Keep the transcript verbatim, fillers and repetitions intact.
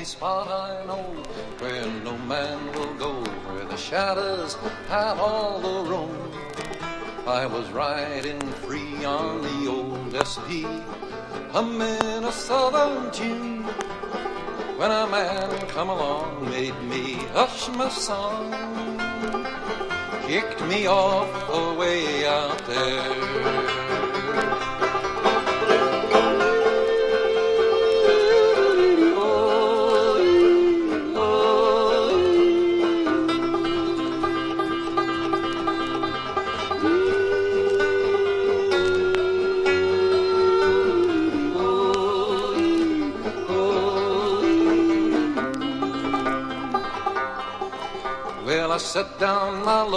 spot I know where no man will go, where the shadows have all the room. I was riding free on the old S P, humming a southern tune, when a man come along, made me hush my song, kicked me off the way out there. Well, I set down my